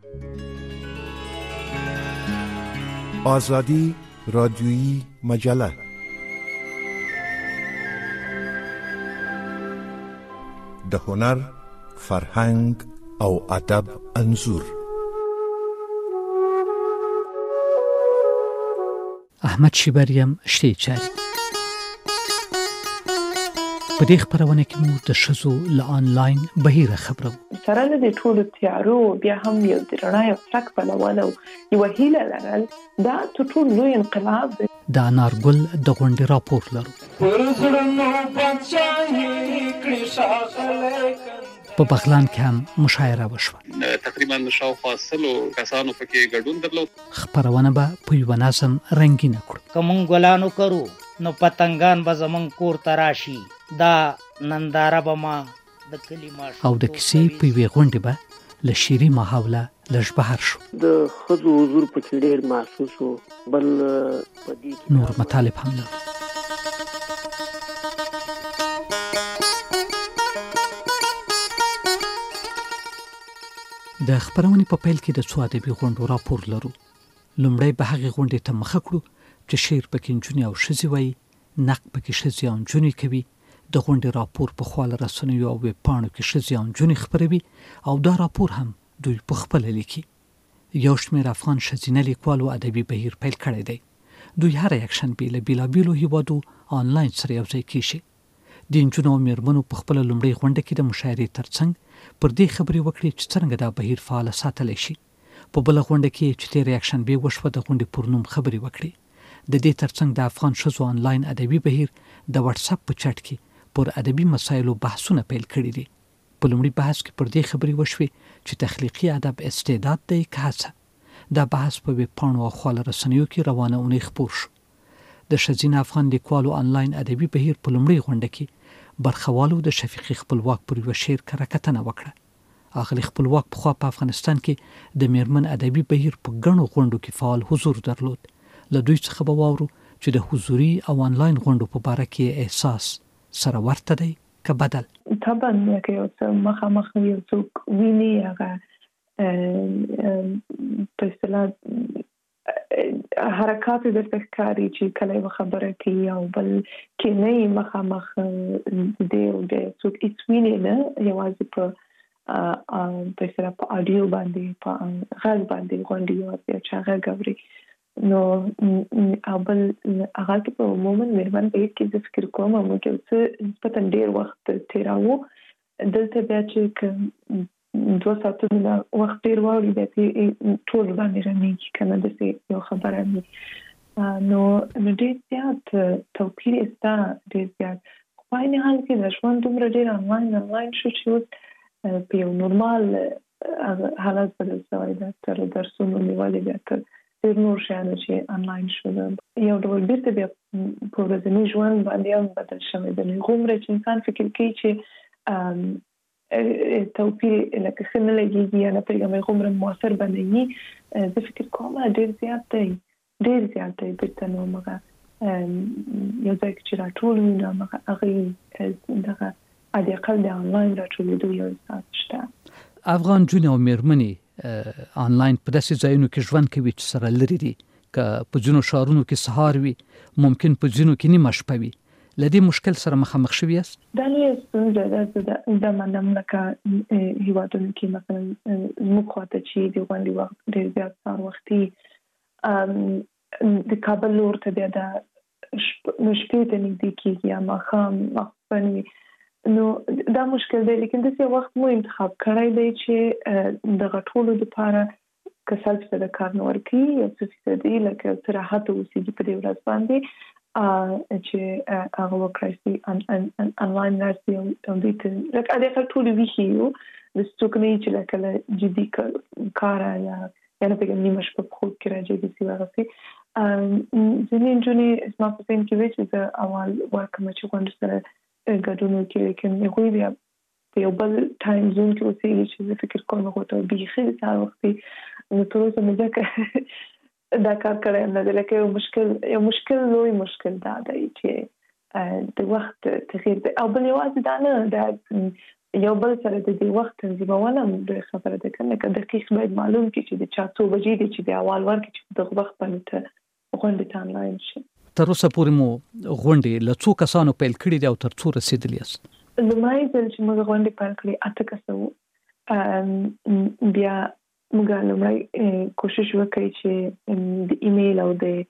آزادی رادیویی مجله. د هنر، فرهنګ او ادب انځور. احمد شیبریم شتی چاری. په دې خبرونه کې مو د ښځو له آنلاین بهیره خبرو. سره له ټولو تیارو بیا هم یو د رڼا یو څرک بلول او یو هیله لرل، دا ټول لوی انقلاب دی. د انارګل د غونډې راپور لرو. په بغلان کې هم مشاعره وشوه. تقریبا شاوخوا 100 کسانو پکې ګډون درلود. خبرونه به په یو نظم رنگینه کړو. کوم ګلانو کرو نو پتنګان به زمون کور تراشي، دا ننداره به ما د کلمه او د کیسې په وی غونډه به ل شيري ماحوله لږ بهر شو. د خزو حضور په کې ډېر محسوس وو. بل پدې نور مطالب هم لرو. د خبرونې په پیل کې د څو ادبي غونډو راپور لرو. لومړی به هغه غونډې ته مخه کړو چې شعر پکې نجونې او ښځې وایي، نقد پکې ښځې او نجونې کوي، د غونډې راپور په خواله رسنیو او ویب پاڼو کې ښځې او نجونې خپروي او دا راپور هم دوی په خپل لیکي. یو شمېر افغان ښځینه لیکوالو ادبي بهیر پیل کړی دی. دوی هر یکشنبې له بیلابیلو هیوادو آنلاین سره یوځای کیږي. د نجونو او میرمنو په خپل لومړۍ غونډه کې د مشاعرې ترڅنګ پر دې خبرې وکړي چې څنګه دا بهیر فعال ساتلی شي. په بل غونډه کې چې تیر یکشنبې وشوه د غونډې پر نوم خبرې وکړي. د دې ترڅنګ د افغان ښځو آنلاین ادبي بهیر د واتس اپ په چټ کې پر ادبي مسایلو بحثونه پیل کړي دي. په لومړي بحث کې پر دې خبرې وشوې چې تخلیقي ادب استعداد دی که هڅه. دا بحث په ویب پاڼو او خواله رسنیو کې روانه اونۍ خپور شو. د ښځینه افغان لیکوالو آنلاین ادبي بهیر په لومړۍ غونډه کې برخوالو د شفیقي خپلواک پر یو شعر کره کتنه وکړه. اغلی خپلواک پخوا په افغانستان کې د میرمن ادبي بهیر په ګڼو غونډو کې فعال حضور درلود. له دوی څخه به واورو چې د حضوري او آنلاین غونډو په باره کې احساس سره ورته دی که بدل. طبعا که یو څه مخامخ یو څوک ویني هغه په اصطلاح حرکات درته ښکاري چې کله یو خبره کوي او بل کې نه مخامخ دی او د څوک هیڅ ویني نه، یوازې په اصطلاح په اډیو باندې په غږ باندې غونډې یوازې چې هغه ګوري نو بل هغه کې په عموما مېرمن بهیر کې د فکر کوم موږ یو څه نسبتا ډېر وخت تېراوو. دلته بیا چې 2 ساعتونه وخت ډېر واوړي بیا ټول باندې رانیږي که نه داسې یو خبره وي. نو ډېر زیات توپیر شته، ډېر زیات. خو په عین حال کې د ژوند دومره ډېر آنلاین شو چې اوس په یو نورمال حالت بدل شوی ده. تر درسونو نیولې بیا تر ډېر نور شیانو چې آنلاین شو، یو ډول بیرته بیا په ورځني ژوند باندې هم بدل شوی ده. نو هغومره چې انسان فکر کوي چې توپیر لکه ښه نه لګېږي یا نه پوهېږم هغومره مؤثر به نه وي، زه فکر کوم ډېر زیات دی بیرته نو همغه یو ځای کې چې راټول وي نو هغې دغه حداقل د آنلاین راټولېدو یو احساس شته. افغان جونې او میرمنې آنلاین په داسې ځایونو کې ژوند کوي چې سره لرې دي، که په ځینو ښارونو کې سهار وي، ممکن په ځینو کې نیمه شپه وي. له دې مشکل سره مخامخ شوي یاست؟ دا لویه ستونزه ده. زه منم لکه هیوادونو کې مثلا زموږ خواته چې د غونډې وخت ډېر زیات سهار وختي د کابل لور ته بیا د شپې ته نږدې کېږي یا ماښام ماخوستن وي، نو دا مشکل دی. لیکن داسې وخت مو انتخاب کړی دی چې دغه ټولو دپاره که 100% د کار نه ورکوي یو څه فیصدي لکه څه راحت اوسېږي په دې ورځ باندې چې هغه وکړی شي آنلاین راشي او دوی ته لکه حداقل ټولې ویښې یو داسې څوک نه وي چې لکه له جدي کاره یا نه پوهېږم نیمه شپه په خوب کې راجګې شي هغسې. ځینې نجونې زما په ذهن کې وې چې زه اول ورکړم چې غونډو سره ګډون وکړي، لیکن هغوی بیا په یو بل ټایم زون کې اوسېږي چې زه فکر کوم هغو ته بیخي د سهار وختي نو تر اوسه مې ځکه دا کار کړی هم نه دی. لکه یو مشکل لوی مشکل دا دی چې د وخت تغییر دی. او بل یوازې دا نه، دا یو بل سره د دې وخت تنظیمونه د خبره ده کنه دقیق باید معلوم کړي چې د چا څو بجې دي چې د اول ورکړي چې د وخت باندې غونډه ته آنلاین شي. تر اوسه پورې مو غونډې له څو کسانو پیل کړي دي او تر څو رسیدلي یاست؟ لومړی ځل چې موږ غونډې پیل کړې 8 کسه بیا موږ لومړی کوشش وکړو چې د ایمیل او د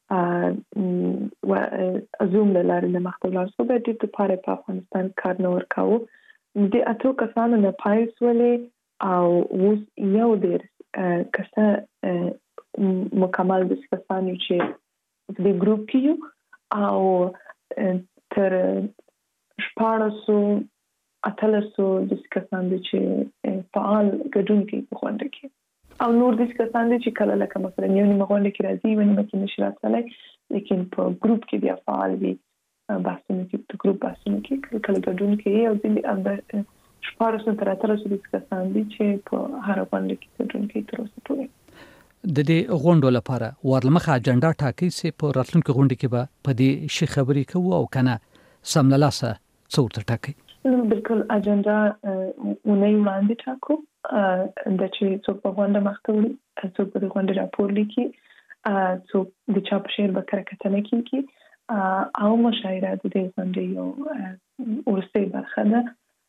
زوم له لارې د مختلفو لارو به د لپاره په افغانستان کار نه ورکاو. د 8 کسانو نه پای سولې او اوس یو ډیر کسه مکمل د کسانو چې د ګروپ کې او تر 1400 د کسانو چې فعال ګډون کوي په غونډه کې او نور د کسانو چې کله لکه مثلا یو نیمه غونډه کې راځي ونی مکه نشي راتللی لیکن په ګروپ کې بیا فعال وي بحثونه کې په ګروپ بحثونه کې کله ګډون کوي او د شپږ تر 1300 د کسانو چې په هر غونډه کې ګډون کوي تر اوسه پورې. د دې غونډو لپاره ورلمخه اجنډا ټاکي چې په راتلونکو غونډه کې به په دې شي خبرې کوو او کنه سملاسه څورته ټاکي. بالکل اجنډا ونې وړاندې ټاکو د چې څوک په غونډه مخته وړي څوک په غونډه راپور لیکي څوک د چاپ شعر به کتنه کوي او مشاعره د دې غونډې یو ورسته برخه ده.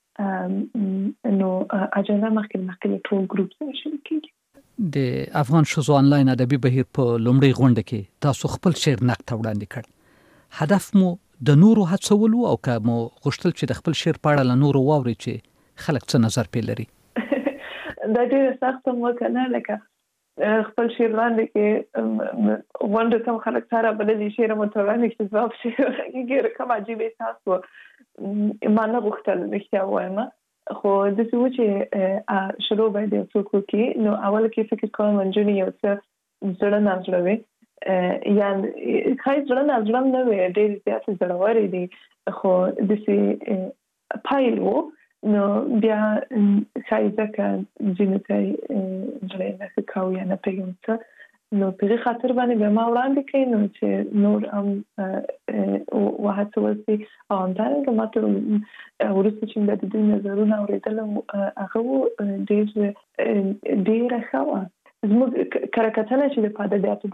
نو اجنډا مخکې ټول ګروپ سره شریکي. د افغان شوزو آنلاین ادبي بهیر په لومړي غونډه کې تاسو خپل شعر نقد وړاندې کړ. هدف مو د نورو هڅولو او که مو غوښتل چې د خپل شعر په اړه له نورو واوري چې خلک څه نظر پې لري؟ دا ډېره سخته مو کنه لکه خپل شعر وړاندې کې غونډه کوم خلک سره بللي شعر مو ته وړاندې چې ځواب شي ډېر کوم عجیب احساس و ما نه غوښتل رښتیا وایم خو د څه و چې شروع باید یو څوک وکړي. نو اول کې فکر کوم نجونې یو څه زړه نه زړه وي یا خای زړه نه زړه نه وي ډېر زیات زړورې دي خو د څه پایل وو نو بیا خای ځکه ځینې ته زړه نه کاوه یا نه پیغام څه نو په خاطر باندې به ما وړاندې کړي نو چې نور هم وهڅول شي او همدارنګه ما ته ورسته چې د دې نظرونه اوریدل هغه ډېر ښه وه. زموږ کرکټنه چې د پادادیاتو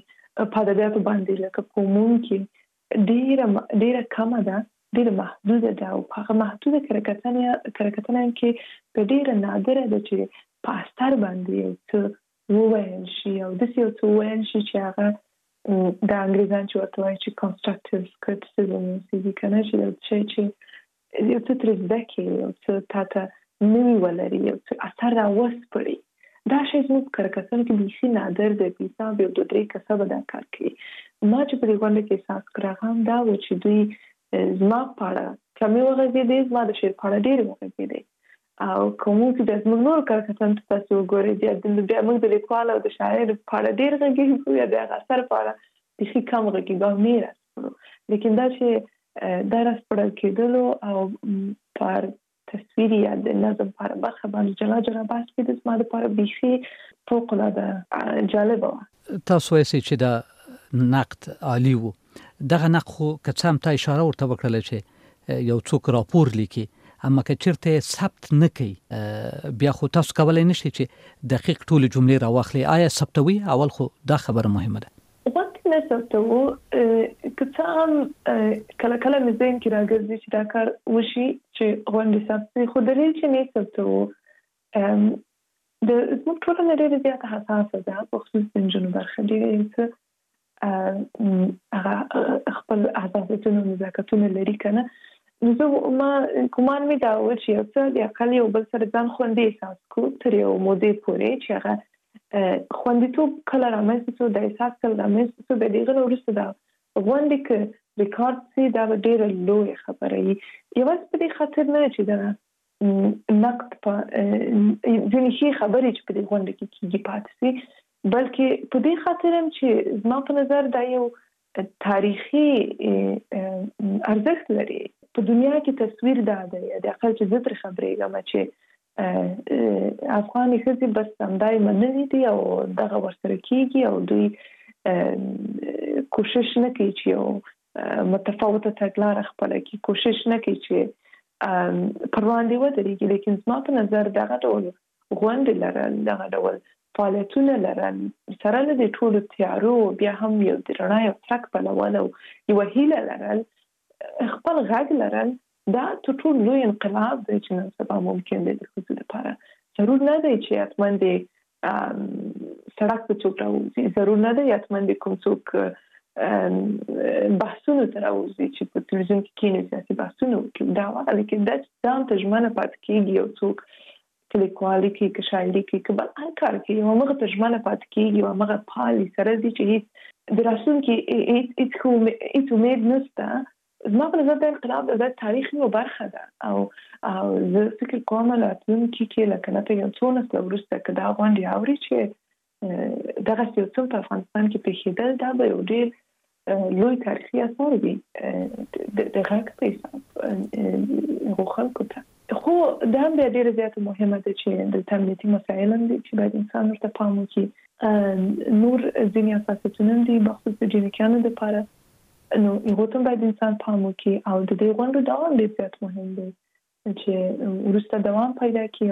باندې لکه کومون کې ډېره کمه ده ډېره محدوده ده او هغه محدوده کرکټنه کې په ډېره نادره ده چې په اثر باندې یو څه وویل شي او د څه څه وویل شي چې هغه د انګریزان چې ورته وایي چې کنستراکټیو کریټیسیزم سي کنه چې یو څه تر زده کې یو څه تاته نوي ولري یو څه اثر راوسپړي. دا شی زموږ کرکټن کې بیخي نادر دی په حساب یو 2-3 کسه به دا کار کوي. ما چې په دې غونډه کې احساس کړم هم دا و چې دوی زما پاړه کمی وغږېدې زما د شعر پاړه ډېر وغږېدې او کوم چې د زموږ نور کرکټن تاسو وګورئ بیا موږ د لیکوال او د شاعر پاړه ډېر غږېږو یا د اثر پاړه بیخي کم غږېږو نه راځو لیکن دا چې دا راځپړل کېدلو او پر تصویر یا د نظم پر برخه باندې جلا بحث کې د سماده پر بیخي فوق العاده جالبه. تاسو یې چې دا نقد عالی وو دغه نقد خو کڅام ته اشاره ورته وکړل چې یو څوک راپور لیکي اما که چیرته ثبت نه کوي بیا خو تاسو کولای نشئ چې دقیق ټول جملې راواخلئ. آیا ثبتوي؟ اول خو دا خبره مهمه ده. وقت نه ثبتو کڅام کله مزین کې راګرځي چې دا کار وشي چې غونډه ثبت خو دلیل چې نه ثبتو د زموږ ټولنه ډېره زیاته حساسه ده په خصوص د نجونو برخه ډېره هغه خپل احساساتونه او نزاکتونه لري کنه. نو زه ما کومان می دا و چې یو څه د عقل یو بل سره ځان خوندي احساس کو تر یو مودې پورې چې هغه خوندیتوب کله رامنځته شو د احساس کله رامنځته شو د دې غوړ وروسته دا غونډې کې ریکارډ سي دا ډېر لوی خبره وي. یوازې په دې خاطر نه چې دا نقد په ځینې شي خبرې چې په دې غونډه کې کیږي پاتې سي بلکې په دې خاطر هم چې زما په نظر دا یو تاریخي ارزښت لري. په دنیا کې تصویر دا دی د عقل چې زه تر خبرېږم چې افغاني ښځې بس همدای منلي دي او دغه ورسره کېږي او دوی کوشش نه کوي چې یو متفاوته تګلاره خپله کړي کوشش نه کوي چې پر وړاندې ودرېږي. لیکن زما په نظر دغه ډول غونډې لرل، دغه ډول فعالیتونه لرل سره له دې ټولو تیارو بیا هم یو د رڼا یو څرک بلول او یوه هیله لرل، خپل غږ لرل، دا تر ټولو لوی انقلاب دی چې نن سبا ممکن دی د ښځو لپاره. ضرور نه دی چې حتما د سړک په څوک راوځي، ضرور نه دی حتما د کوم څوک بحثونو ته راوځي چې په تلویزیون کې کینې سیاسي بحثونه وکړي. دا وغه لیکن دا ځان ته ژمنه پاتې کېږي، یو څوک که لیکوالي کوي، که شاعري کوي، که بل هر کار کوي، یو همغه ته ژمنه پاتې کېږي او همغه پالي سره ځي چې هېڅ د راتلونکي هېڅ امید نشته. زما په نظر د انقلاب د تاریخ یوه برخه ده او زه فکر کوم راتلونکي کې لکه نه یو څو نسله وروسته که دا غونډې اوري چې دغسې یو څه په افغانستان کې پېښېدل، دا به یو ډېر لوی تاریخي اثر وي د غږ په حساب هغو خلکو ته. خو دا هم بیا ډېره زیاته مهمه ده چې د امنیتي مسایل هم دي چې باید انسان ورته پام وکړي. نور ځینې اساسیتونه هم دي بخصوص د جنیکانو دپاره، نو هغو ته باید انسان پام وکړي او د دې غونډو دوام ډېر زیات مهم دی چې وروسته دوام پیدا کړي.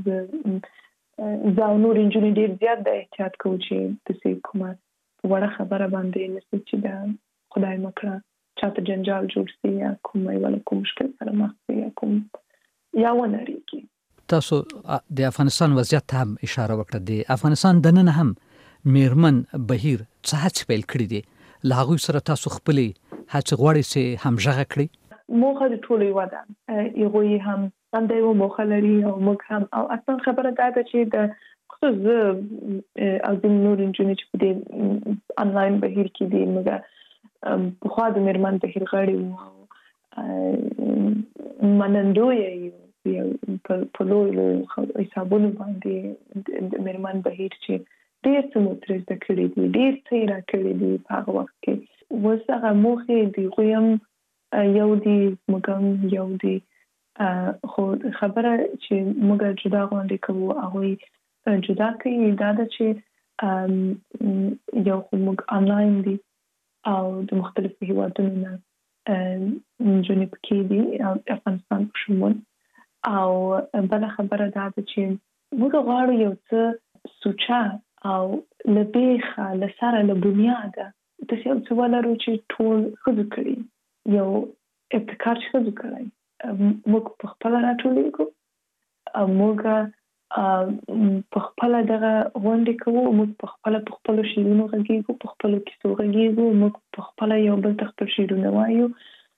او زه او نور نجونې ډېر زیات د احتیاط کوو چې داسې کومه وړه خبره باندې نشي چې د خدای مکړه چاته جنجال جوړ شي یا کوم یو له کوم مشکل سره مخ شي یا کوم یا ونرېږي. تاسو د افغانستان وضعیت ته هم اشاره وکړه. د افغانستان دننه هم میرمن بهیر څه هڅې پیل کړي دي، له هغوی سره تاسو خپلې هڅې غواړئ چې همغږه کړئ؟ موخه د ټولو یوه ده، هغوی هم همدا یوه موخه لري او موږ هم. او اصلا خبره دا ده چې د خصوص زه او ځینې نور نجونې چې په دې انلاین بهیر کې دي، موږ پخوا د میرمن بهیر غړي وو او منندویه یو په لویو حسابونو باندې د میرمن بهیر چې ډېر څه مو ترې زده کړي دي، ډېر څه یې راکړي دي په هغه وخت کې. اوس هغه موخې د هغوی هم یو دي، موږ هم یو دي. خو خبره چې موږ جدا غونډې کوو هغوی جدا کوي دا ده چې یو خو موږ آنلاین دي او د مختلفو هیوادونو نه نجونې پکې دي او افغانستان په شمول. او بله خبره دا ده چې موږ غواړو یو څه سوچه او له بیخه له سره له بنیاده داسې یو څه ولرو چې ټول ښځو کړي، یو ابتکار چې ښځو کړی، موږ په خپله راټولېږو او موږ په خپله دغه غونډې کوو، موږ په خپله په خپلو شعرونو غږېږو، په خپلو کیسو غږېږو، موږ په خپله یو بل ته خپل شعرونه وایو.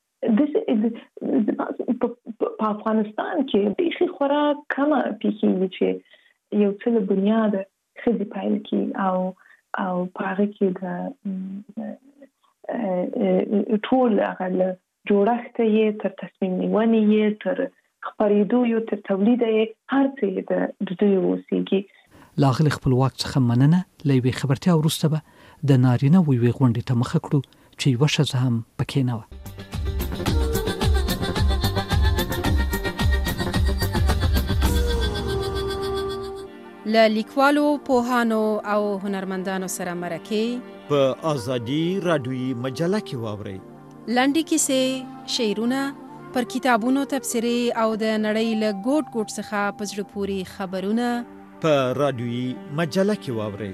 په افغانستان کې بیخي خورا کمه پېښېږي چې یو څه له بنیاده ښځې پیل کړي او په هغه کې د ټول هغه له جوړښته یې تر تصمیم نیونې یې تر خپرېدو یې تر تولیده یې هر څه یې د دوی اوسېږي. له اغلې خپلواک څخه مننه. له یوې خبرتیا وروسته به د نارینه یوې غونډې ته مخه کړو چې یوه ښځه هم پکې نه وه. له لیکوالو، پوهانو او هنرمندانو سره مرکې په ازادي راډیویي مجله کې واورئ. لنډې کیسې، شعرونه، پر کتابونو تبصرې او د نړۍ له ګوټ ګوټ څخه په زړه پورې خبرونه په راډیویي مجله کې واورئ.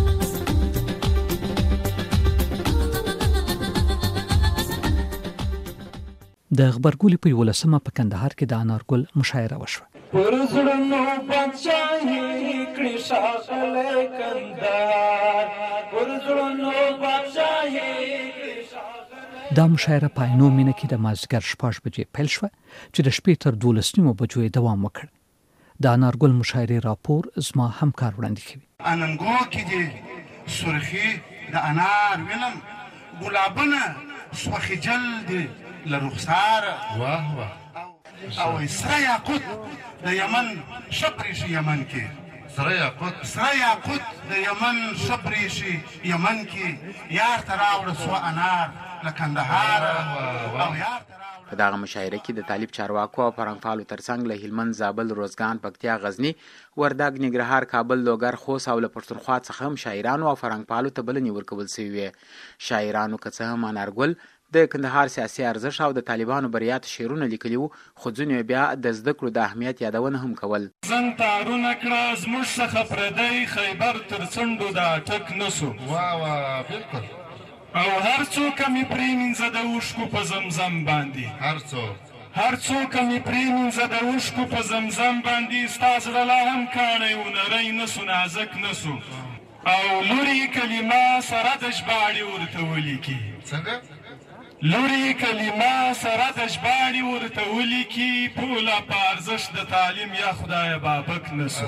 د غبرګولي په 11مه په کندهار کې د انارګل مشاعره وشوه. پر زړونو بادشاہي کړي ښاغلی کندهار، پر زړونو بادشاہي کړي ښاغلی. دا مشاعره په عینو مینه کې د مازدیګر 6 بجې پیل شوه چې د شپې تر 12 بجو یې دوام وکړ. د انارګل مشاعرې راپور زما همکار وړاندې کوي. اننګو کې دي سرخي د انار وینم، ګلابونه سوخي جلد لرخسار، واه واه او سره یاقوت د یمن شپریشي یمن کې، سره یاقوت د یمن شپریشي یمن کې، یار ته راوړه سو انار لکندهار او یار. په دغه مشاعره کې د طالب چارواکو او فرهنګپالو ترڅنګ له هلمند، زابل، روزګان، پکتیا، غزني، وردګ، ننګرهار، کابل، لوګر، خوست او له پښتونخوا څخه هم شاعرانو او فرهنګپالو ته بلنې ورکول شوې وې. شاعرانو که څه هم انارګل د کندهار سیاسي ارزښت او د طالبانو بریات شعرونه لیکلي وو، خو ځینو بیا د زده کړو د اهمیت یادونه هم کول. زنګ تارونه کړه زموږ څخه پردی خیبر تر څنډو د اټک نسو. بالکل. او هر څوک مې پرېمینځه د اوښکو په زمزم باندې، هر څوک مې پرېمینځه د اوښکو په زمزم باندې، ستا زړه لا هم کاڼی و نری نسو نازک نسو. او لوري کلمه سره د ژباړې ورته ولیکي. لوري کلمه سره د ژباړې ورته ولیکي، پوله په ارزښت د تعلیم یا خدایه بابک نسو.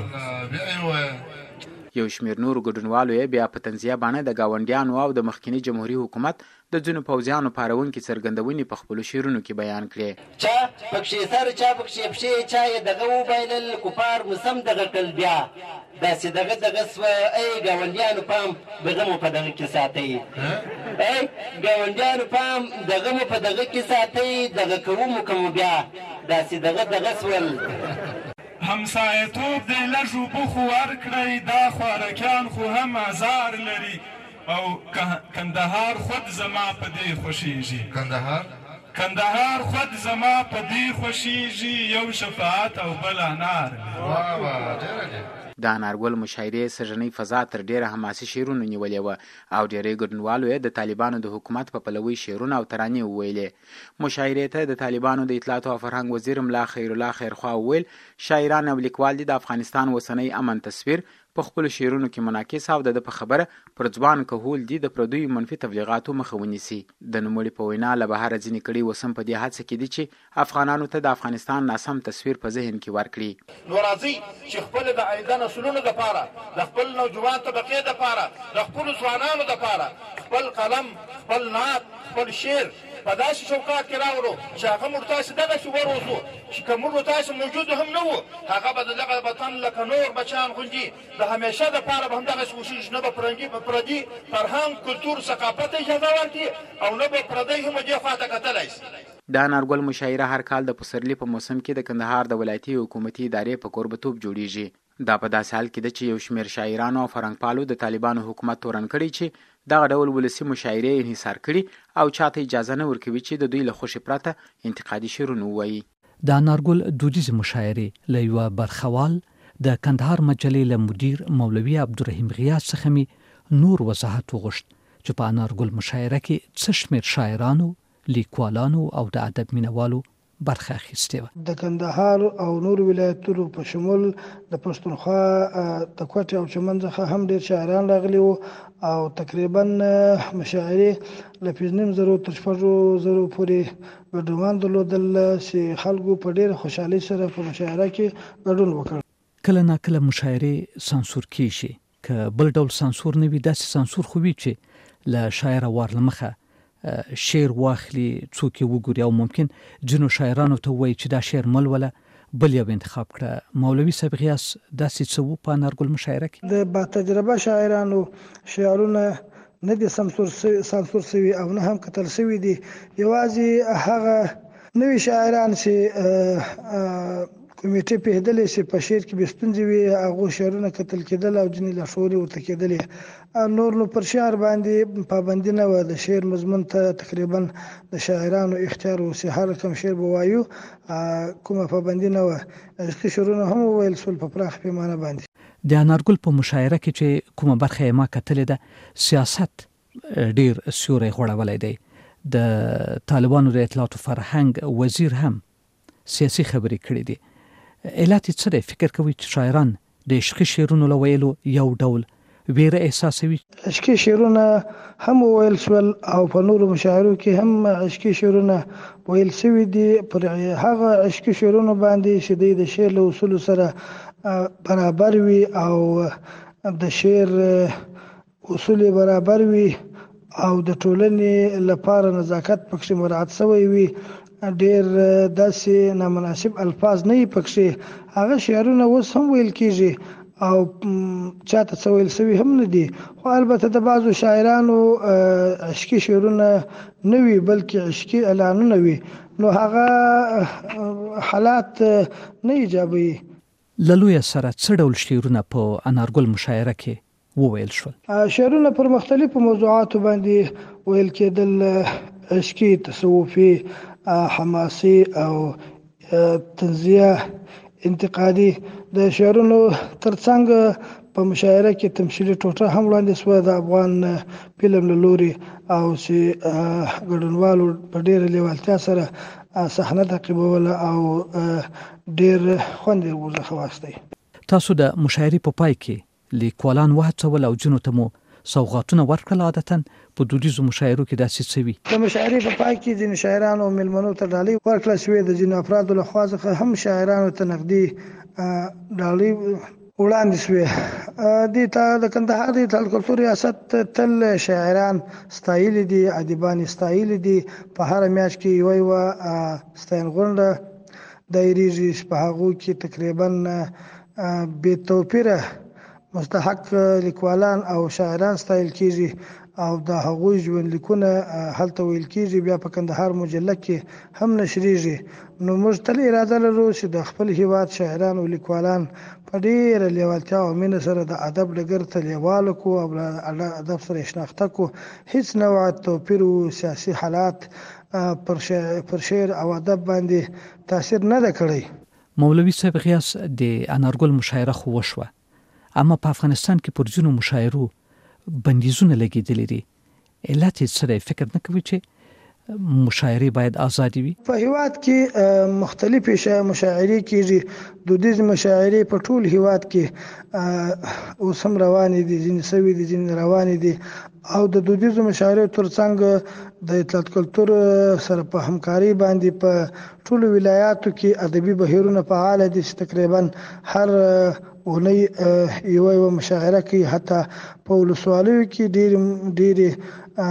یو شمېر نورو ګډونوالو یې بیا په طنزیه بڼه د ګاونډیانو او د مخکیني جمهوري حکومت د ځینو پوځیانو پارونکي څرګندونې په خپلو شعرونو کې بیان کړې. چا پکښې سر چا پکښې پښې، چا یې دغه وبایلل کفار موسم دغه کل بیا، داسې دغه سوه ای ګاونډیانو پام دغه مو په دغه کې ساتئ، ای ګاونډیانو پام دغه مو په دغه کې ساتئ، دغه کوو مو که مو بیا داسې دغه سول. همسایتوب دی لږ اوبه خو ورکړئ، دا خوارکیان خو هم ازار لري. او کندهار خود زما په دې خوښیږي، کندهار خود زما په دې خوښیږي، یو شفاعت او بل انار. د انارګل مشاعرې سږنۍ فضا تر ډیره حماسي شعرونو نیولې وه او ډیری ګډونوالو یې د طالبانو د حکومت په پلوي شعرونه او ترانې وویلې. مشاعرې ته د طالبانو د اطلاعاتو او فرهنګ وزیر ملا خیرالله خیرخوا وویل شاعران او لیکوال دي د افغانستان اوسنی امن تصویر په خپلو شعرونو کې منعکس او د په خبره پر ځوان کهول دي د پردیو منفي تبلیغاتو مخه ونیسي. د نوموړي په وینا له بهره ځینې کړي وسم په دې هڅه کې دي چې افغانانو ته د افغانستان ناسم تصویر په ذهن کې ورکړي. نو راځئ چې خپل د آینده نسلونو دپاره، د خپل نوجوان طبقې دپاره، د خپلو ځوانانو دپاره خپل قلم، خپل نعت، خپل شعر په داسې چوکاټ کې راوړو چې هغه موږ تاسې دغسې وروځو چې که موږ تاسې موجود هم نه وو، هغه به د دغه وطن لکه نور بچیان غوندې د همیشه دپاره به همدغسې وشیږي، نه به پردي فرهنګ، کلتور، ثقافت اجازه ورکړي او نه به پردی هم دې خواته کتلی شي. د انارګل مشاعره هر کال د پسرلي په موسم کې د کندهار د ولایتي حکومتي ادارې په کوربتوب جوړیږي. دا په داسې حال کې ده چې یو شمېر شاعرانو او فرهنګپالو د طالبانو حکومت تورن کړی چې دغه ډول ولسي مشاعرې انحصار کړي او چاته اجازه نه ورکوي چې د دوی له خوښې پرته انتقادي شعرونه ووایي. د انارګل دودیزې مشاعرې له یوه برخوال د کندهار مجلې له مدیر مولوي عبدالرحیم غیاث څخه مې نور وضاحت وغوښت چې په انارګل مشاعره کې څه شمېر شاعرانو، لیکوالانو او د ادب مینوالو برخه اخیستې وه. د کندهار او نور ولایتونو په شمول د پښتونخوا د کوټې او چمن څخه هم ډېر شاعران راغلي وو او تقریبا مشاعرې له 5,500 تر 6,000 پورې ګډونوال درلودل چې خلکو په ډېره خوشحالۍ سره په مشاعره کې ګډون وکړ. کله ناکله مشاعرې سانسور کیږي، که بل ډول سانسور نه وي داسې سانسور خو وي چې له شاعره وار له مخه شعر واخلي، څوک یې وګوري او ممکن ځینو شاعرانو ته ووایي چې دا شعر مه لوله، بل یو انتخاب کړه. مولوي صاحب غیاث داسې څه وو په انارګل مشاعره کې؟ د با تجربه شاعرانو شعرونه نه دي سانسور سوي او نه هم کتل سوي دي، یوازې هغه نوي شاعران چې کمیټې پېښېدلې چې په شعر کې به ستونزې وي هغو شعرونه کتل کېدل او ځینې لاشعوري ورته کېدلې. نور نو پر شعر باندې پابندي نه وه، د شعر مضمون ته تقریبا د شاعرانو اختیار و چې هر کوم شعر به وایو، کومه پابندي نه وه. عشقي شعرونه هم وویل شول په پراخ پیمانه باندې. د انارګل په مشاعره کې چې کومه برخه یې ما کتلې ده، سیاست ډېر سیوری غوړولی دی. د طالبانو د اطلاعاتو فرهنګ وزیر هم سیاسي خبرې کړې دي. علت یې څه دی؟ فکر کوي چې شاعران د عشقي شعرونو له ویلو یو ډول ویره احساسوي؟ عشقي شعرونه هم ویل شول او په نورو مشاعرو کې هم عشقي شعرونه ویل شوي دي. پر هغه عشقي شعرونو باندې چې د شعر له اصولو سره برابر وي او د شعر اصول برابر وي او د ټولنې لپاره نزاکت پکې مراعات شوی وي، ډېر داسې نامناسب الفاظ نه وي پکې، هغه شعرونه اوس هم ویل کېږي او چاته څه ویل شوي هم نه دي. خو البته د بعضو شاعرانو عشقي شعرونه نه وي بلکې عشقي اعلانونه وي، نو هغه حالات نه ایجابوي. له لویه سره څه ډول شعرونه په انارګل مشاعره کې وویل شول؟ شعرونه پر مختلفو موضوعاتو باندې ویل کېدل، عشقي تصوفي حماسي او تنزیه انتقادي د شعرونو ترڅنګ په مشاعره کې تمثیلي ټوټه هم وړاندې شوه د افغان فلم له لوري او چې ګډونوالو په ډېره لیوالتیا سره صحنه تعقیبوله او ډېر خوند یې ورڅخه واخیستی. تاسو د مشاعرې په پای کې لیکوالان وهڅول او ځینو ته مو سوغاتونه ورکړل. عادتاً په دودیزو مشاعرو کې داسې څه وي. د مشاعرې په پای کې ځینې شاعرانو او مېلمنو ته ډالۍ ورکړل شوې. د ځینو افرادو لخوا څخه هم شاعرانو ته نغدي ډالۍ وړاندې شوې. دې ته د کندهار د اطلاعات کلتور ریاست تل شاعران ستایلي دي، ادیبان ستایلي دي. په هره میاشت کې یوه ستاینغونډه دایریږي په هغو کې تقریبا بې توپیره مستحق لیکوالان او شاعران ستایل کیږي او د هغوی ژوندلیکونه هلته ویل کیږي، بیا په کندهار مجله کې هم نشریږي. نو موږ تل اراده لرو چې د خپل هیواد شاعران او لیکوالان په ډېره لیوالتیا او مینه سره د ادب ډګر ته لیواله کړو او له ادب سره شناخته کړو. هیڅ نوع توپیر او سیاسي حالات پر شعر او ادب باندې تاثیر نه ده کړی. مولوي صاحب غیاث د انارګل مشاعره خو وشوه، اما په افغانستان کې پر ځینو مشاعرو بندیزونه لګېدلي دي. علت یې څه دی؟ فکر نه کوي چې مشاعرې باید آزادې وي؟ په هیواد کې مختلفې مشاعرې کېږي. دودیز مشاعرې په ټول هیواد کې اوس هم روانې دي، ځینې سوي دي، ځینې روانې دي. او د دودیزو مشاعرې ترڅنګ د اطلاعات کلتور سره په همکاري باندې په ټولو ولایاتو کې ادبي بهیرونه فعال دي چې تقریبا هر اونۍ یوه مشاعره کوي. حتی په ولسوالیو کې ډېرې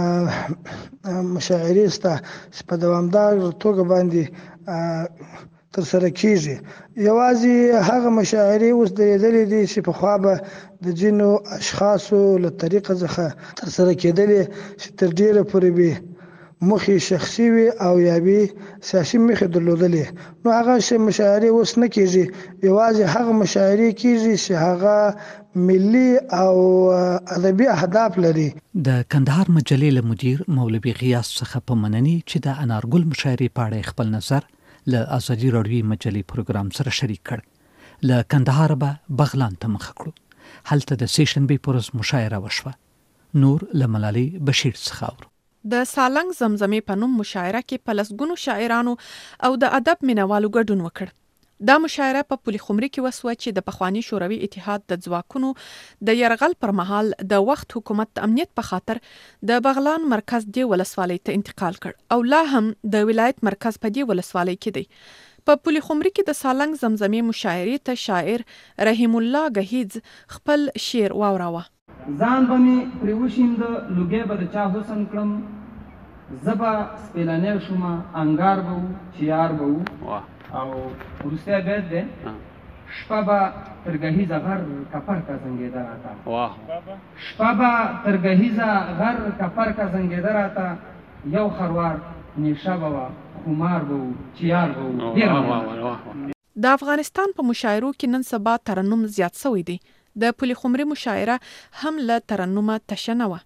مشاعرې شته چې په دوامدار توګه باندې ترسره کیږي. یوازې هغه مشاعرې اوس درېدلې دي چې پخوا به د ځینو اشخاصو له طریقه څخه ترسره کېدلې چې تر ډېره پورې به موخې شخصي وي او یا به سیاسي موخې درلودلې. نو هغه مشاعرې اوس نه کېږي. یوازې هغه مشاعرې کېږي چې هغه ملي او ادبي اهداف لري. د کندهار مجلې له مدیر مولوي غیاث څخه په مننې چې د انارګل مشاعرې په اړه خپل نظر له ازادي راډیوي مجلې پروګرام سره شریک کړ. له کندهار به بغلان ته مخ کړو. هلته د سیشنبې پر ورځ مشاعره وشوه. نور له ملالۍ بشیر څخه اورو. د سالنګ زمزمې په نوم مشاعره کې په لسګونو شاعرانو او د ادب مینوالو ګډون وکړ. دا مشاعره په پولي خمري کې وسوه چې د پخواني شوروي اتحاد د ځواکونو د یرغل پر مهال د وخت حکومت د امنیت په خاطر د بغلان مرکز دی ولسوالۍ ته انتقال کړ او لا هم د ولایت مرکز په دی ولسوالۍ کې دی. په پولي خمري کې د سالنګ زمزمې مشاعرې ته شاعر رحیم الله گهیز خپل شعر واوراوه. ځان به مې پرې وشیند، لوګی به د چا حسن کړم، زه به سپېلنی شومه، انګار به و چې یار به و. او وروستی بیت دی، شپه به تر ګهیزه غر کفر کا زنګېده راته، شپه به تر ګهیزه غر کفر کا زنګېده راته، یو خروار نیشه به وه خمار به و چې یار به و. د افغانستان په مشاعرو کې نن سبا ترنم زیات سوی دی. د پولي خمري مشاعره هم له ترنمه تشه نه وه.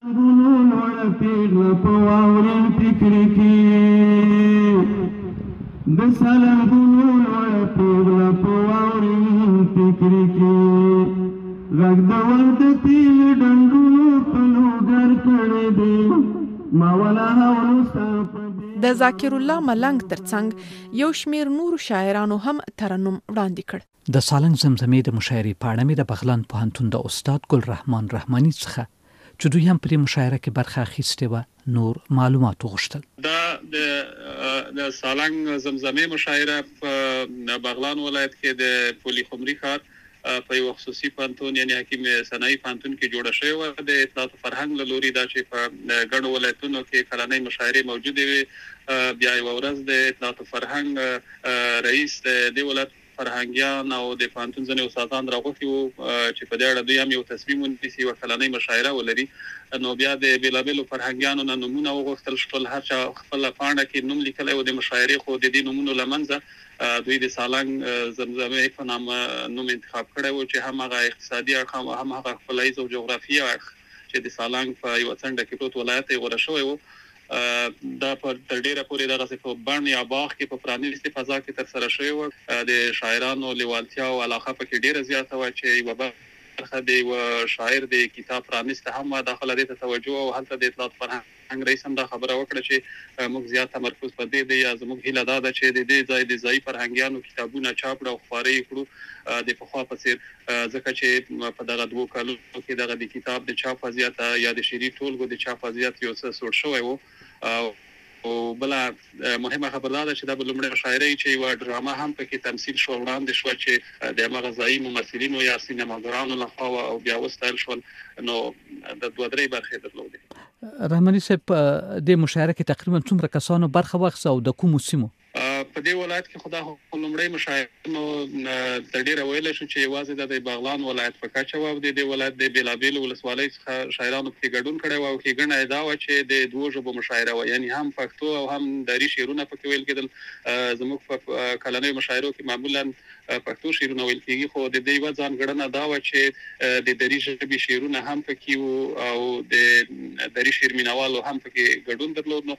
د سالنګونو لوړه پیغله په واورین فکر کې غږ د ورد تیل ډنډونو په لوګر کړی دی ما ولا هولو ستا په د ذاکر الله ملنګ ترڅنګ یو شمیر نورو شاعرانو هم ترنم وړاندې کړ. د سالنګ زمزمې د مشاعرې په اړه مې د بغلان پوهنتون د استاد ګل رحمان رحماني څخه چې دوی هم پرې مشاعره کې برخه اخیستې وه نور معلومات وغوښتل. د سالنګ زمزمې مشاعره په بغلان ولایت کې د پولي خمري ښار په یو خصوصي پوهنتون یعنی حکیم صنایي پوهنتون کې جوړه شوې وه. د اطلاعات فرهنګ له لوري دا چې په ګڼو ولایتونو کې کلنۍ مشاعرې موجودې وې. بیا یوه ورځ د اطلاعات فرهنګ رئیس د دې ولایت فرهنګیان او د پوهنتون ځینې استادان راغوښتي وو چې په دې اړه دوی هم یو تصمیم ونیسي، یوه کلنۍ مشاعره ولري. نو بیا د بېلابېلو فرهنګیانو نه نومونه وغوښتل شول. هر چا خپله پاڼه کې نوم لیکلی و د مشاعرې، خو د دې نومونو له منځه دوی د سالنګ زمزمې په نامه نوم انتخاب کړی و چې هم هغه اقتصادي اړخ هم هغه خپلهییز او جغرافیایي اړخ چې د سالنګ په یوه څنډه کې پروت ولایت یې غوره شوی و. دا په ډیره پورې دغه په بڼ یا باغ کې په پرانیستي فضا کې تر سره شوی و. د شاعرانو لیوالتیا او علاقه پکې ډیره زیاته و چې یوه برخه د شاعر د کتاب پرانیسته هم داخله دې ته توجه او هلته د اطلاعات فرهنګ رئیس هم دا خبره وکړه چې موږ زیات تمرکز په دې دی یا زموږ هیله دا ده چې د دې ځای د ځای فرهنګیانو کتابونه چاپ کړو او خپاره کړو د پخوا په څیر، ځکه چې په دغه 2 کالونو کې دغه د کتاب د چاپ وضعیت یا د شعري ټولګو د چاپ وضعیت یو څه سوړ شوی و. او بل مهمه خبردار ده چې دا بلومړی شاعري چې یو ډرامه هم پکې تمثيل شو وړاندې شو چې د مغزایی ممثلینو یا سینماګرانو لخوا او بیا وستایل شو. نو د 2-3 برخې درلودې. رحماني صاحب د مشاعره کې تقریبا څومره کسانو برخه واخیسته او د کومو سیمو؟ په دې ولایت کې خدا لومړی مشاعرینو تر ډیره ویل شو چې یوازې د بغلان ولایت په کچه و او د دې ولایت د بیلابیل ولسوالۍ څخه شاعرانو په ګډون کړي و او کې ګڼه ادعا و چې د 2 ژبو مشاعره و، یعنی هم پښتو او هم دري شعرونه پکې ویل کېدل. زموږ په کلنۍ مشاعرو کې معمولا پښتو شعرونه ویل کېږي، خو د دې و ځانګړنه دا و چې د دري ژبې شعرونه هم پکې وو او د دري شعر مینوالو هم پکې ګډون درلود.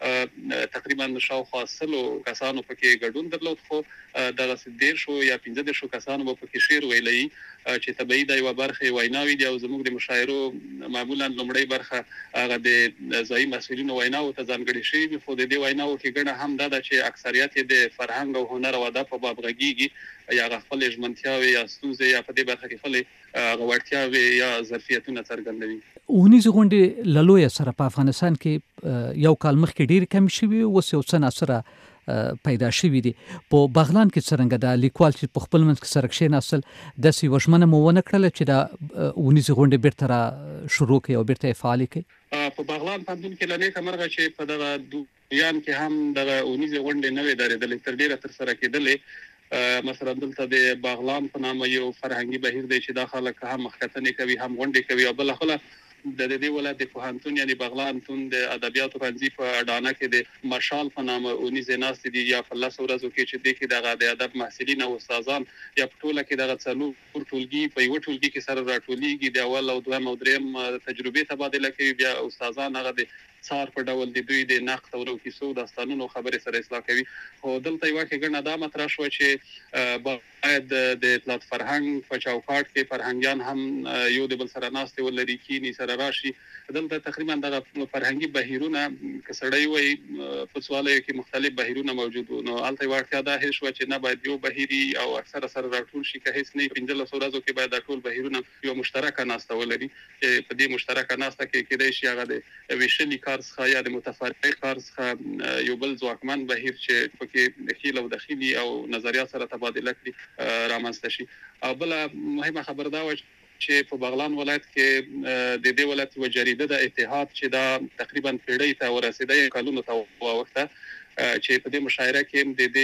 نو تقریبا شاوخوا 100 کسانو پکې ګډون درلود، خو دغه 10 یا 15 کسانو په پکې شعر ویلي چې طبيعي د یو برخه ویناوي دي او زموږ د مشاعرو معمولا لومړی برخه هغه د ځای مسؤلینو ویناو ته ځانګړي شي، خو د دې ویناو کې ګڼه هم دا چې اکثریت د فرهنګ او هنر او ادب په باب غږیږي یا خپل ژمنتیاوي یا ستونزې یا په دې برخه کې خپل غوړتیاوي یا ظرفیتونه څرګندوي. اونیز غونډې للوی سره په افغانستان کې یو کال مخکې ډیر کم شوی او اوس یو څه سره پیدا شوی دي. په بغلان کې څنګه د لیکوال چې په خپل منځ کې سره کښېناستل د سی وشمنه مو ونه کړل چې دا اونیز غونډې بیرته را شروع کړي او بیرته فعال کړي؟ په بغلان پوهنتون کې لنیکه مرغه چې په دغه دویان کې هم دغه اونیز غونډې نه وې درېدلې، تر ډیره تر سره کېدلې. مثلا دلته د باغلان په نامه یو فرهنګي بهیر دی چې دا خلک هم مخکتنې کوي هم غونډې کوي او بل خله د دې ولایت د پوهنتون یعنی بغلان تون د ادبیاتو پنځي په اډانه کې د مارشال په نامه اونیز ناست دي یا په لاس ورځو کې چې د کې د ادب محصلین او استادان یا په ټوله کې دغه څلور ټولګي په یو ټولګي کې سره راټولېږي د اول او دویم او دریم تجربه تبادله کوي، بیا استادان هغه د څار په ډول د دوی د نقد او کیسو داستانونو خبرې سره اصلاح کوي. خو دلته یو کې ګڼه دا مطرح شو چې باید د اطلاعات فرهنګ په چوکاټ کې فرهنګیان هم یو د بل سره ناستې ولري کینی سره راشي. دلته تقریبا دغه فرهنګي بهیرونه کسړی وي په سوالو کې مختلف بهیرونه موجود وو. نو الته ورته دا هیڅ و چې نه باید یو بهيري او اکثر سره راټول شي که هیڅ نه 15 ورځو کې باید ټول بهیرونه یو مشترکه ناسته ولري چې په دې مشترکه ناسته کې کېدای شي هغه د ویشلي کار څخه یا د متفرق کار څخه یو بل ځواکمن بهیر چې پکې دخیل او داخلي او نظریات سره تبادله کړي رامنځته شي. او بل مهمه خبر دا و چې په بغلان ولایت کې د دې ولایت و جریده د اتحاد چې دا تقریبا پیړۍ ته ورسېده کلونو ته وخته چې په دې مشاعره کې د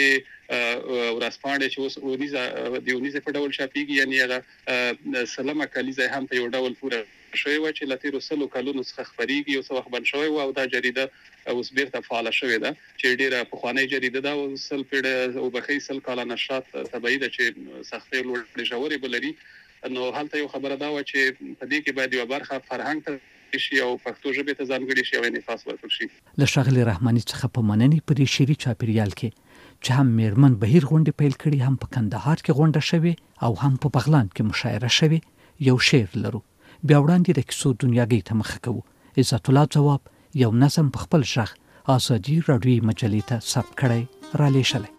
دې ورسپانډه چې اوس اونیزه په ډول شاپیږي یعنی هغه سلامه کلیزه هم په یو ډول پوره شوی و چې لتیرو سلو کلونو څخه خبريږي او څو وخت بن شوی او دا جریده اوس بیرته فعال شوی ده چې ډیره په خوانی جریده دا وسل پیړه او بخې سل کاله نشات تبعید چې سختي لوړ جوړې بلري. نو هلته یو خبره دا و چې په دې کې باید یو برخه فرهنګ ته شي او پښتو ژبه ته ځانګړي شي او انعکاس ورکړي شي. له ښاغلي رحماني څخه په مننې پر شری چاپیریال کې چې هم میرمن بهیر غونډه پیل کړي هم په کندهار کې غونډه شوه او هم په بغلان کې مشاعره شوه. یو شعر لرو بیا وړاندې د کیسو دنیاګۍ ته مخ کوو. عزت الله جواب یو نظم په خپل ژغ ازادي راډیو مجلې ته ثبت کړی را لېږلی.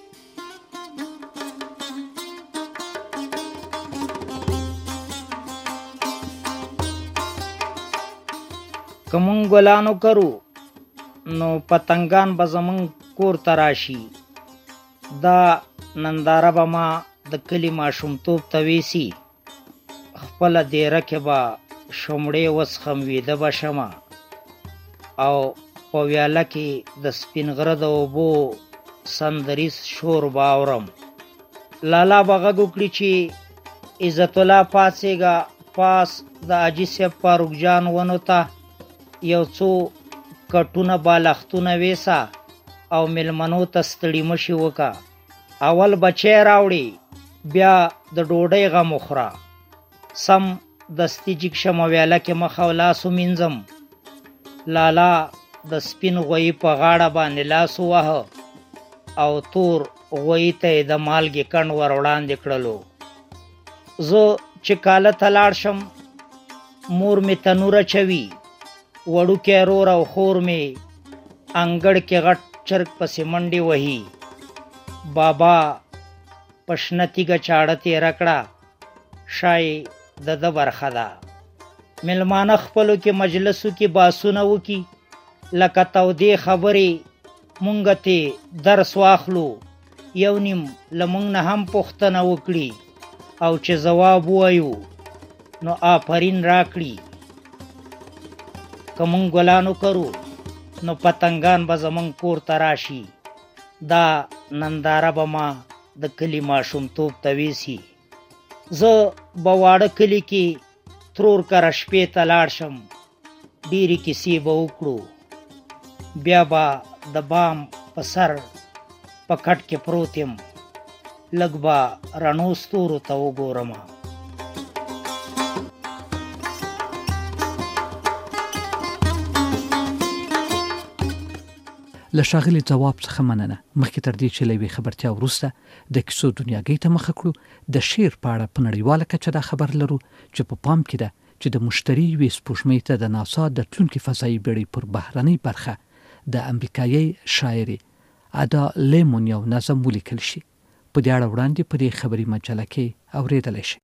کمون ګلانو کرو نو پتنګان به زمون کور تراشي، دا ننداره به ما د کلی ماشومتوب ته ویسي، خپل دیره کې به شمړې وسخم ویده به شمه او په ویاله کې د سپین غره د اوبو سندریز شور به اورم. لالا به غږ وکړي چې عزت الله پاڅېږه پاس د حاجي صاحب فاروق جان ونو ته یو څو کټونه بالښتونه ویسا او ملمنو ته ستړي مشي وکا. اول بچی راوړي بیا د ډوډۍ غم وخوره، سم دستي جګ شمه ویاله کې مخ او لاس ومینځم. لالا د سپین غوی په غاړه باندې لاس وواهه او تور غوی ته یې د مالګې کڼ ور وړاندې کړلو. زه چې کاله ته لاړ شم مور مې تنور اچوي، وړوکی رور او خور مې انګړ کې غټ چرګ پسې منډې وهي. بابا په شنه تیږه چاړه تېره کړه، شای د ده برخه ده. مېلمانه خپلو کې مجلسو کې باسونه وکي لکه تودې خبرې مونږ ته درس واخلو، یو نیم له مونږ نه هم پوښتنه وکړي او چې ځواب ووایو نو آفرین راکړي. که مونږ ګلانو کرو نو پتنګان به زمونږ کور ته راشي. دا ننداره به ما د کلي ماشومتوب ته ویسي. زه به واړه کلي کې ترور کره شپې ته لاړ شم، ډېرې کیسې به وکړو. بیا به د بام په سر په کټ کې پروت یم، لږ به رڼو ستورو ته وګورم. له ښاغلي ځواب څخه مننه. مخکې تر دې چې له یوې خبرتیا وروسته د کیسو دنیاګۍ ته مخه کړو، د شعر په اړه په نړیواله کچه دا خبر لرو چې په پام کې ده چې د مشتري یوې سپوږمۍ ته د ناسا د تلونکي فضایي بېړۍ پر بهرنۍ برخه د امریکایي شاعرې ادا لیمون یو نظم ولیکل شي. په دې اړه وړاندې په دې خبري مجله کې اورېدلی شي.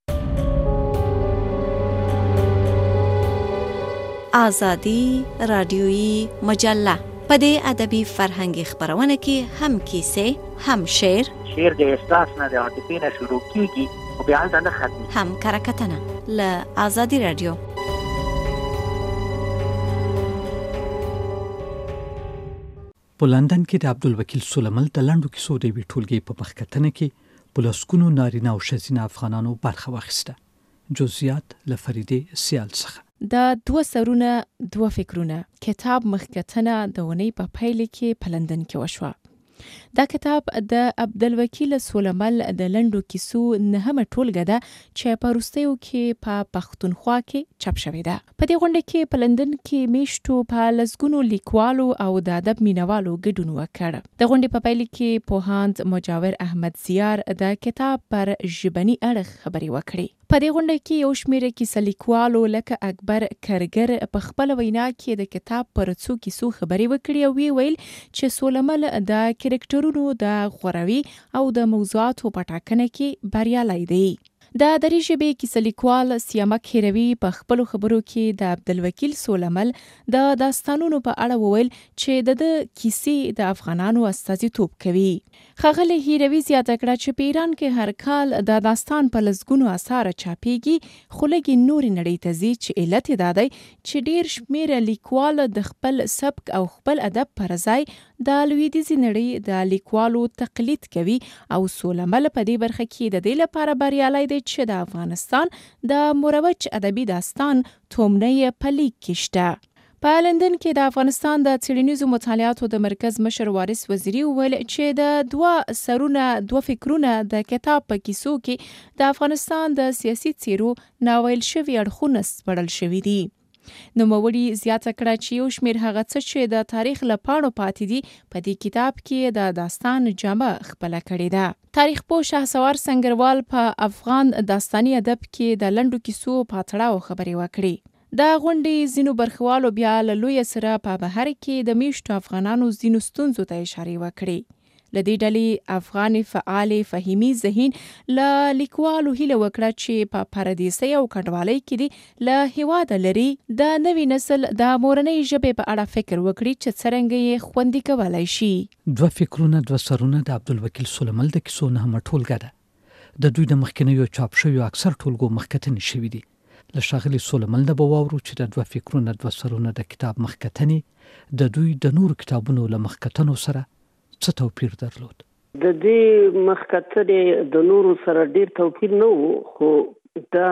آزادي رادیویی مجله په دې ادبي فرهنګي خبرونه کې هم کیسې، هم شعر د احساس نه د عاطفې نه شروع کیږي او بیا هلته نه ختمي، هم کرکټنه له آزادي رادیو. په لندن کې د عبدالوکیل سولمل د لنډو کیسو د یوې ټولګې په مخکتنه کې په لسګونو نارینه او ښځینه افغانانو برخه واخیسته. جزئیات له فریدې سیال څخه. دا 2 سرونه 2 فکرونه کتاب مخکتنه د ونې په پیل کې په لندن کې وشوه. دا کتاب د عبدالوکیل سولمل د لنډو کیسو 9مه ټولګه ده چې په وروستیو کې په پښتونخوا کې چاپ شوې ده. په دې غونډه کې په لندن کې میشتو په لسګونو لیکوالو او د ادب مینوالو ګډون وکړ. د غونډې په پیل کې پوهاند مجاور احمد زیار د کتاب پر ژبني اړخ خبرې وکړې. په دې غونډه کې یو شمېر کیسه لیکوالو لکه اکبر کرګر په خپل وینا کې د کتاب پر څو کیسو خبرې وکړې او ویل چې سولمل د کرکټرونو د غوروي او د موضوعاتو په ټاکنه کې بریالی دی. د دري ژبې کیسه لیکوال سیامک هیروي په خپلو خبرو کې د عبدالوکیل سولمل د داستانونو په اړه وویل چې د کیسې د افغانانو استازیتوب کوي. ښاغلي هیروي زیاته کړه چې په ایران کې هر کال د داستان په لسګونو اثار چاپیږي، خو لږې نورې نړۍ ته ځي چې علت یې دا دی چې ډېر شمېره لیکوال د خپل سبک او خپل ادب پر ځای د لویدیځې نړۍ د لیکوالو تقلید کوي او سولمل په دې برخه کې د دې لپاره بریالی دی چې د افغانستان د مروج ادبي داستان تومنه په لیک کې شته. په لندن کې د افغانستان د څېړنیزو مطالعاتو د مرکز مشر وارث وزیري وویل چې د 2 سرونه 2 فکرونه د کتاب په کیسو کې د افغانستان د سیاسي څیرو ناویل شوي اړخونه سپړل شوي دي. نوموړي زیاته کړه چې یو شمېر هغه څه چې د تاریخ له پاڼو پاتې دي په دې کتاب کې د داستان جامه خپله کړې ده. تاریخ پوه شهسوار سنگروال په افغان داستاني ادب کې د لنډو کیسو په تړاو خبرې وکړې. دا غونډې ځینو برخوالو بیا له لویه سره په بهر کې د میشتو افغانانو ځینو ستونزو ته اشارې وکړې. له دې ډلې افغان فعال فهیمي ذهین له لیکوالو هیله وکړه چې په پردیسۍ او کډوالۍ کې دي له هیواده لري د نوي نسل د مورنۍ ژبې په اړه فکر وکړي چې څرنګه یې خوندي کولی شي. 2 فکرونه 2 سرونه د عبدالوکیل سولمل د کیسو 9مه ټولګه ده. د دوی د مخکینیو چاپ شویو اکثر ټولګو مخکتنې شوي دي. له ښاغلي سولمل نه به واورو چې د 2 فکرونه 2 سرونه د کتاب مخکتنې د دوی د نورو کتابونو له مخکتنو سره څه توپیر درلود. د دې مخکتنې د نورو سره ډیر توپیر نه وو، خو دا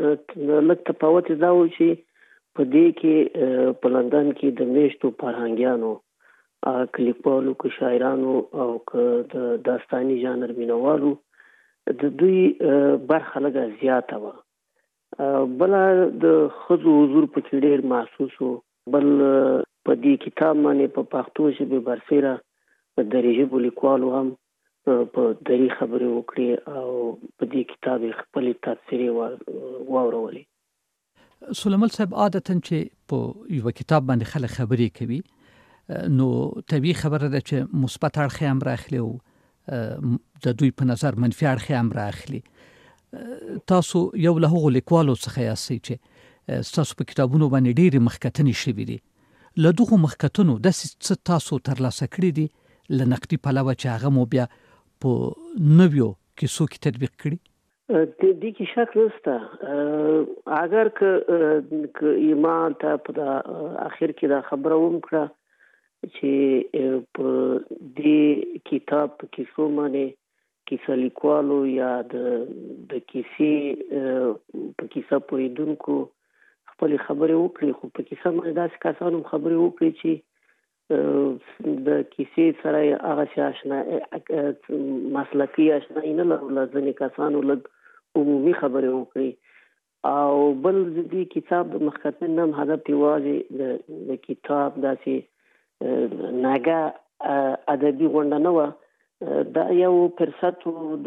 لږ تفاوت دا و چې په دې کې په لندن کې د میشتو فرهنګیانو، لیکوالو، شاعرانو او د داستاني ژانر مینوالو د دوی برخه لږه زیاته وه. بله د ښځو حضور پکې ډېر محسوس و. بل په دې کتاب باندې په پښتو ژبه برسېره د ژبو لیکوالو هم په دری خبرې وکړي او په دې کتاب خپل تفسیر واورولې. سلیمان صاحب عادتاً چې په یو کتاب باندې خلک خبرې کوي نو طبیعي خبره ده چې مثبت اړخ هم راخلي او د دوی په نظر منفي اړخ هم راخلي. تاسو یو له هغو لیکوالو څخه یاستئ چې تاسو په کتابونو باندې ډېرې مخکتنې شوي دي. له دغو مخکتنو داسې څه تاسو ترلاسه کړي دي له نقدي پلوه چې هغه مو بیا په نویو کیسو کې تطبیق کړي؟ دې کې شک نشته. اگر که ایمان ته په اخر کې دا خبره وکړه چې په دې کتاب په کیسو باندې کیسه لیکوالو یا د کیسې په کیسه پوهیدونکو خپل خبرې وکړي، خو په کیسه باندې داسې کسانو خبرې وکړي چې د کیسې سره هغه شي آشنا مسلکي آشنایي نه لرله، ځینې کسانو لږ عمومي خبرې وکړي. او بل دې کتاب د مخکتن هم هدف یوازې د کتاب داسې ناګه ادبي غونډه نه وه، دا یو فرصت و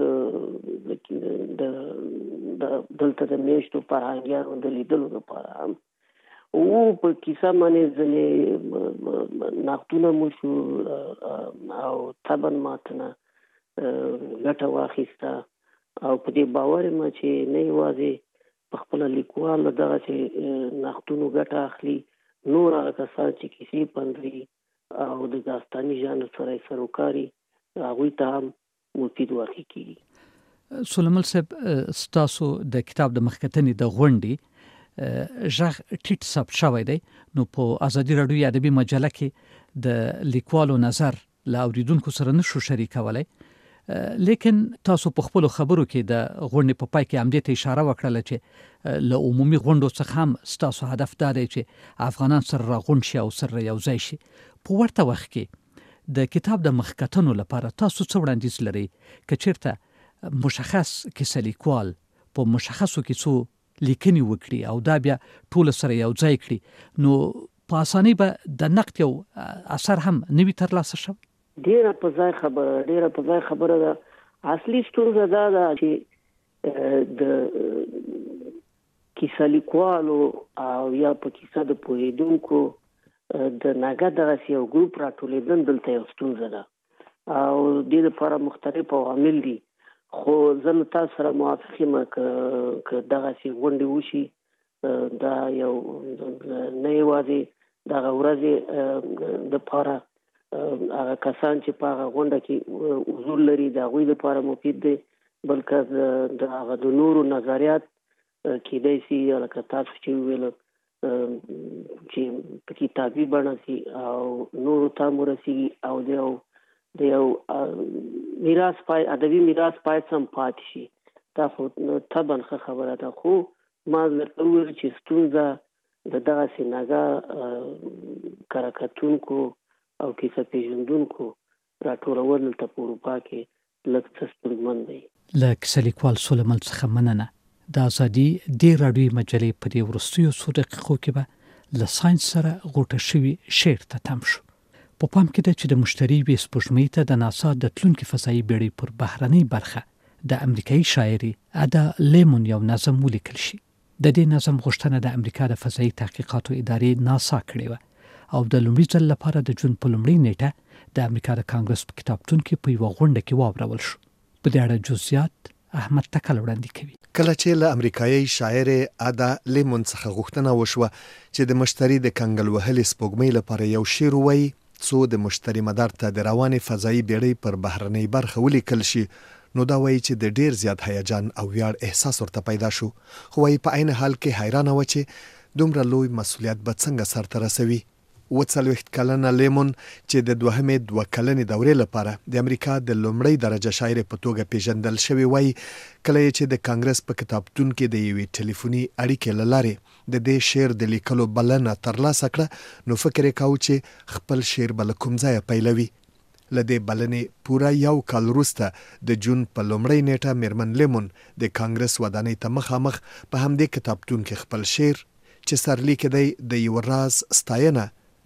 د دلته د میشتو فرهنګیانو د لیدلو لپاره هم او په کیسه باندې ځینې نقدونه مو شو او طبعا ماتنه ګټه واخیسته او په دې باور یم چې نه یوازې په خپله لیکوال دغه چې نقدونو ګټه اخلي، نور هغه کسان چې کیسې پنځوي او د داستاني ژانر سره یې سروکاري هغوی ته هم مفید واقع کیږي. سلیمان صاحب ستاسو د کتاب د مخکتنې د غونډې ژغ ټیټ ثبت شوی دی، نو په ازادي راډیو ادبي مجله کې د لیکوالو نظر له اوریدونکو سره نشو شریکولی، لیکن تاسو په خپلو خبرو کې د غونډې په پای کې همدې ته اشاره وکړله چې له عمومي غونډو څخه هم ستاسو هدف دا دی چې افغانان سره راغونډ شي او سره یوځای شي. په ورته وخت کې د کتاب د مخکتنو لپاره تاسو څه وړاندیز لرئ که چیرته مشخص کیسه لیکوال په مشخصو کیسو لیکنې وکړي او دا بیا ټول سره یو ځای کړي نو په اسانۍ به د نقد یو اثر هم نوي ترلاسه شوی؟ ډیره په ځای خبره ده. اصلي ستونزه دا ده چې د کیسه لیکوالو او یا په کیسه د پوهیدونکو د ناګه دغه یو ګروپ راټولېدل دلته یو ستونزه ده او دې لپاره مختلف عوامل دي، خو زه له تاسو سره موافق یم که دغسې غونډې وشي دا یو نه یوازې دغه ورځې دپاره هغه کسان چې په هغه غونډه کې حضور لري د هغوی لپاره مفید دی، بلکې د هغه د نورو نظریات کیدای شي لکه تاسو چې وویل چې په کتابي بڼه سي او نورو ته هم ورسېږي او د یو میراث ادبي میراث باید سم پاتې شي. دا خو طبعا ښه خبره ده، خو ما درته وویل چې ستونزه د دغسې ناګه کره کتونکو او کیسه پېژندونکو راټولول دلته په اروپا کې لږ څه ستونزمن دی. له کیسه لیکوال سلیمان څخه مننه. د ازادي دې راډیوي مجلې په دې وروستیو څو دقیقو کې به له ساینس سره غوټه شوي شعر ته تم شو. په پام کې ده چې د مشتري یوې سپوږمۍ ته د ناسا د تلونکي فضایي بیړۍ پر بهرنۍ برخه د امریکایي شاعري ادا لیمون یو نظم ولیکل شي. د دې نظم غوښتنه د امریکا د فضایي تحقیقاتو ادارې ناسا کړې وه او د لومړي ځل لپاره د جون په لومړۍ نیټه د امریکا د کانګرس په کتابتون کې په یوه غونډه کې واورول شو. په دې اړه جزئیات احمد تکل وړاندې کوي. کله چې له امریکایي شاعر ادا لیمون څخه غوښتنه وشوه چې د مشتري د کنګل وهلې سپوږمۍ لپاره یو شعر ووایي څو د مشتري مدار ته د روانې فضایي بیړۍ پر بهرنۍ برخه ولیکل شي، نو دا وایي چې د ډیر زیات هیجان او ویاړ احساس ورته پیدا شو، خو وایي په عین حال کې حیرانه وه چې دومره لوی مسؤلیت به څنګه سرته رسوي. 40 کلنه لیمون چې د دوهمې 2 کلنې دورې لپاره د امریکا د لومړۍ درجه شاعر په توګه پیژندل شوی وای، کله چې د کانګرس په کتابتون کې د یوې ټلیفوني اړیکې له لارې د دې شعر د لیکلو بلنه ترلاسه کړه، نو فکر یې کاوه چې خپل شعر به له کوم ځایه پیلوي. له دې بلنې پوره 1 کال وروسته د جون په لومړۍ نیټه میرمن لیمون د کانګرس ودانۍ ته مخامخ په همدې کتابتون کې خپل شعر چې سرلیک دی د یو راز ستاینه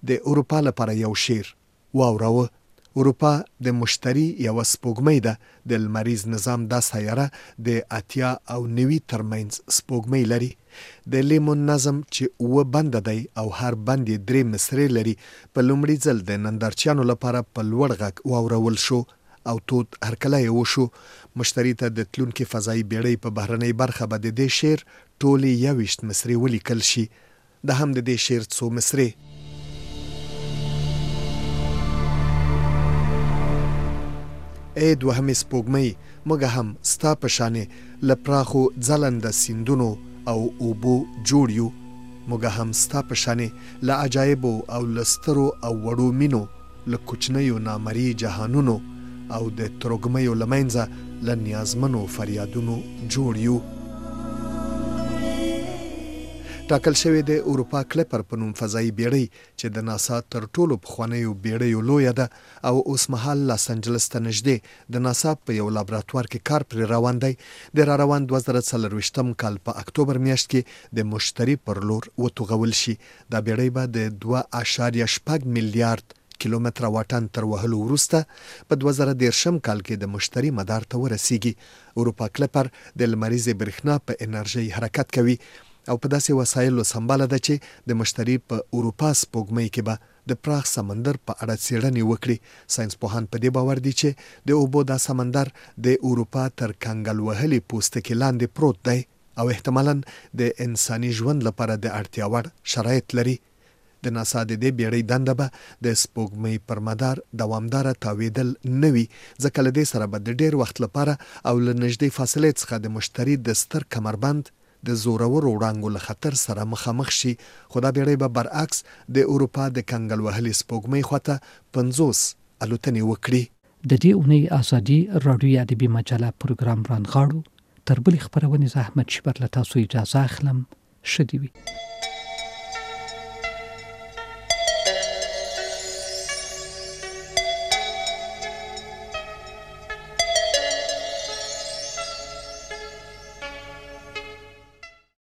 د اروپا لپاره یو شعر واوراوه. اروپا د مشتري یو سپوږمۍ ده. د لمریز نظام دا سیاره د 80 او 90 ترمنځ سپوږمۍ لري. د لیمون نظم چې 9 بند دی او هر بند یې 3 مصرې لري په لومړي ځل د نندارچیانو لپاره په لوړ غږ واورول شو او تود هرکلی وشو. مشتري ته د تلونکي فضایي بیړۍ په بهرنۍ برخه به د دې شعر ټولې 21 مصرې ولیکل شي. د هم د دې شعر څو مصرې: ای دوهمې سپوږمۍ، موږ هم ستا په شانې له پراخو ځلنده سیندونو او اوبو جوړ یو. موږ هم ستا په شانې له عجایبو او له سترو او وړو مینو، له کوچنیو نامرئي جهانونو او د ترږمیو له منځه له نیازمنو فریادونو جوړ یو. ټاکل شوې د اروپا کلپر په نوم فضایي بیړۍ چې د ناسا تر ټولو پخوانیو بیړیو لویه ده او اوس مهال لاس انجلس ته نږدې د ناسا په یو لابراتوار کې کار پرې روان دی. د را روان 2024 کال په اکتوبر میاشت کې د مشتري پر لور وتوغول شي. دا بیړۍ به د 2.8 میلیارډ کیلومتره واټن تر وهلو وروسته په 2013 کال کې د مشتري مدار ته ورسیږي. اروپا کلپر د لمریزې برېښنا په انرژۍ حرکت کوي او په داسې وسایلو سمباله ده چې د مشتري په اروپا سپوږمۍ کې به د پراخ سمندر په اړه څېړنې وکړي. ساينس پوهان په دې باور دي چې د اوبو دا سمندر د اروپا تر کنګل وهلې پوستکي لاندې پروت دی او احتمالاً د انساني ژوند لپاره د اړتیا وړ شرایط لري. د ناسا د دې بیړۍ دنده به د سپوږمۍ پر مدار دوامداره تاویدل نه وي، ځکه له دې سره به د ډېر وخت لپاره او له نږدې فاصلې څخه د مشتري د ستر کمربند د زورورو وړانګو له خطر سره مخامخ شي. خو دا بیړۍ به برعکس د اروپا د کنګل وهلې سپوږمۍ خواته 50 الوتنې وکړي. د دې اونۍ ازادي راډیو ادبي مجله پروګرام رانغاړو. تر بلې خبرونې زه احمد شیبر له تاسو اجازه اخلم. ښه دې وي.